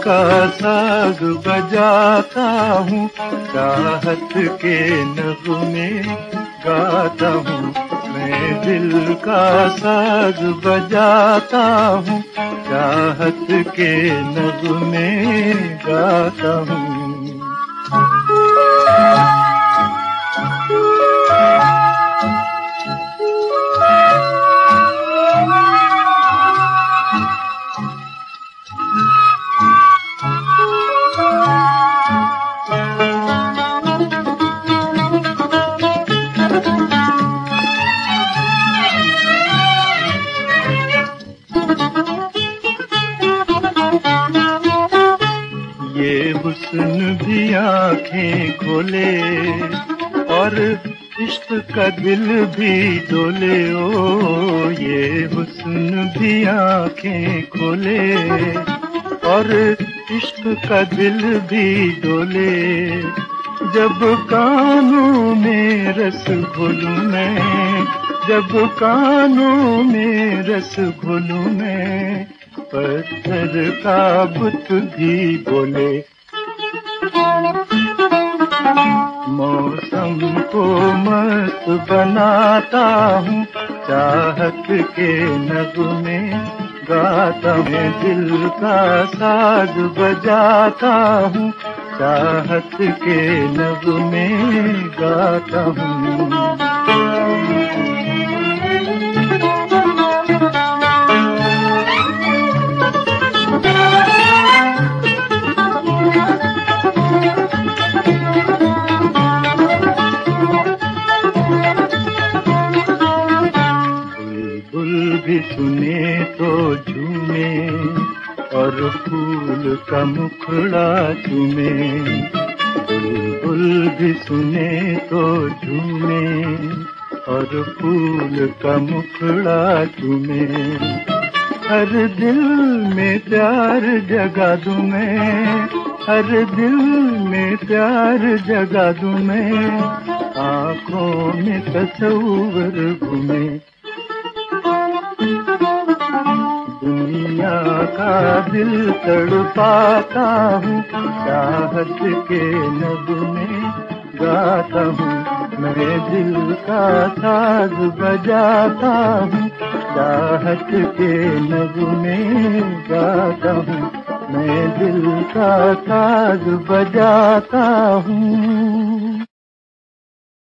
का साग बजाता हूँ, चाहत के नगमे गाता हूँ। मैं दिल का साग बजाता हूँ, चाहत के नगमे गाता हूँ। ये हुस्न भी आँखें खोले और इश्क का दिल भी डोले। ओ ये हुस्न भी आँखें खोले और इश्क का दिल भी डोले। जब कानों में रस घोलूं मैं, जब कानों में रस घोलूं मैं, पत्थर का बुत भी बोले। मौसम को मस्त बनाता हूँ, चाहत के नगमे गाता हूँ। दिल का साज बजाता हूँ, चाहत के नगमे गाता हूँ। भी सुने तो झूमे और फूल का मुखड़ा चूमे। बुलबुल भी सुने तो झूमे और फूल का मुखड़ा चूमे। हर दिल में प्यार जगा दूं मैं, हर दिल में प्यार जगा दूं मैं, आँखों में तस्वीर घूमे। दुनिया का दिल तड़पाता हूँ, चाहत के नगमे गाता हूँ। मैं दिल का साज बजाता हूँ, चाहत के नगमे गाता हूँ। मैं दिल का साज बजाता हूँ।